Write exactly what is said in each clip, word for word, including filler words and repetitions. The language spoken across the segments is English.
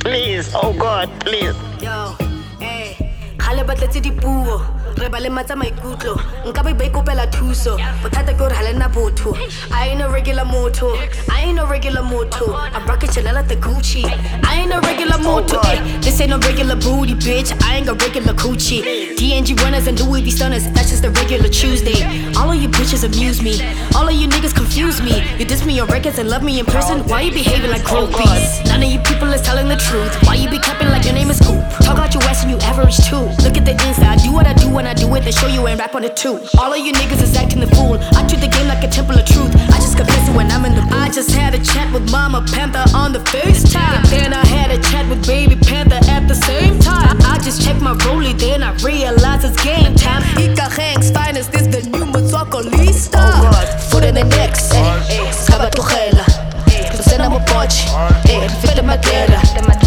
please, oh God, please. Yo, eh, khale ba tletse dipuo re ba le matsa maikutlo nka ba ba ikopela thuso bothata ke gore ha lena botho. I ain't a regular moto, I ain't a regular moto. I'm rocking Chanel at the Gucci. I ain't a regular moto. Eh, this ain't a regular booty, bitch. I ain't got regular coochie. D N G runners and Louis V stunners, that's just a regular Tuesday. All of you bitches amuse me, all of you niggas confuse me. You diss me on records and love me in person. Why you behaving like groupies? None of you people is telling the truth. Why you be capping like your name is Scoop? Talk out your ass and you average too. Look at the inside, do what I do when I do it, then show you and rap on it too. All of you niggas is acting the fool. I treat the game like a temple of truth. I just confess it when I'm in the booth. I just had a chat with Mama Panther on the FaceTime. Then I had a chat with Baby Panther at the same time. I just checked my rollie, then I realized it's game time. Ika Hank's finest, this the new Motswako Lista. Foot in the necks, eh, eh, Skaba Tuchela, eh, Kusena Mopochi, eh, Fete Matera,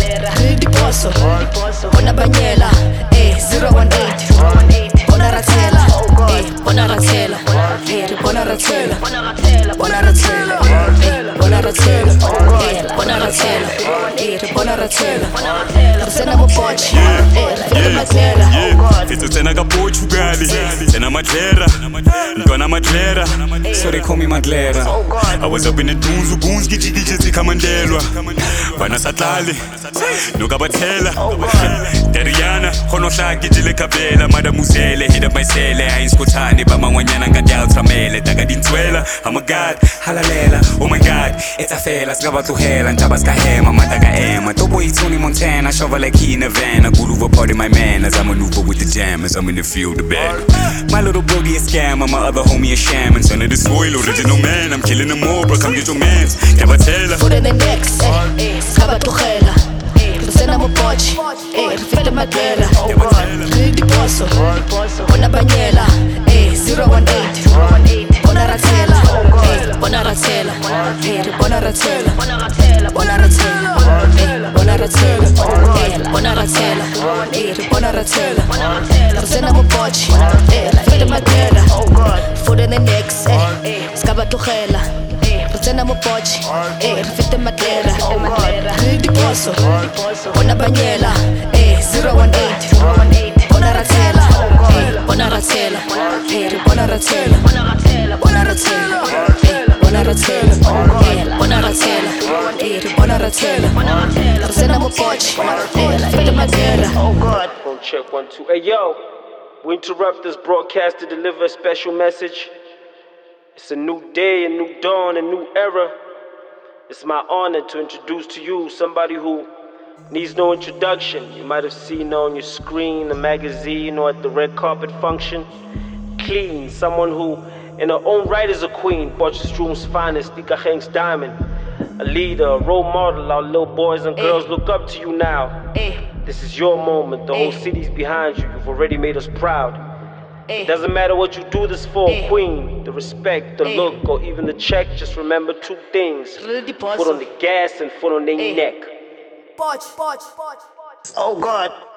Ridi Poso, Bona Banyela, eh, zero one eight, Bona Ratela, eh, Bona Ratela, eh, Bona Ratela, Bona Ratela, eh, Bona Ratela, eh, Bona Ratela, eh, Bona Ratela, Kusena Mopochi, eh, Fete Matera. Fitz tena ka Portugal, tena Matlera, Dona Matlera, so they call me Matlera. I was up in the dunes, goons, gigi gigi zikamandelwa. Bana satlali, no kabatela. Dariana, khono hla gigi le kabela, Madam Musele, hit up my cell, I ain't skotani, ba mangwanyana ngadi ultramele, daga dintswela, I'm a god, halalela, oh my god, it's a fela, skaba tuhela, ntaba ska hema, mataga ema, tobo Tony Montana, shovel like he in a van, I go over party my man, as I maneuver with the jammers, I'm in the field, the bed. My little brody a scammer, my other homie a shaman, son of the soil, original man, I'm killing them all, bro, come get your mans, Cabatella. Foot in the necks, eh, eh, Skaba Tuchela, eh, Kusena Mopochi, eh, Fete Matera, Ridi Poso, Bona Banyela, eh, zero one eight, Bona Ratela, eh, Bona Ratela, eh, Bona Ratela, Bona Ratela, eh, Bona Ratela, eh, Bona Ratela, eh, Bona Ratela, Kusena Mopochi, eh, Fete Matera, Foot in the necks, eh, Skaba Tuchela, Kusena Mopochi, eh, Fete Matera, Ridi Poso, Bona Banyela, eh, zero one eight, Bona Ratela, eh, Bona Ratela, eh, Bona Ratela, Bona Ratela, eh, Bona Ratela, eh, Bona Ratela, eh, Bona Ratela, Kusena Mopochi, eh, Fete Matera. Oh God. Phone check one two. Hey yo, we interrupt this broadcast to deliver a special message. It's a new day, a new dawn, a new era. It's my honor to introduce to you somebody who needs no introduction. You might have seen her on your screen, a magazine, or at the red carpet function. Clean, someone who in her own right is a queen, Potchefstroom's finest, Ika Hank's diamond. A leader, a role model, our little boys and girls look up to you now. This is your moment, the whole city's behind you, you've already made us proud. It doesn't matter what you do this for, queen, the respect, the look, or even the check, just remember two things. Foot on the gas and foot on their neck. Poch, poch, poch, Oh God.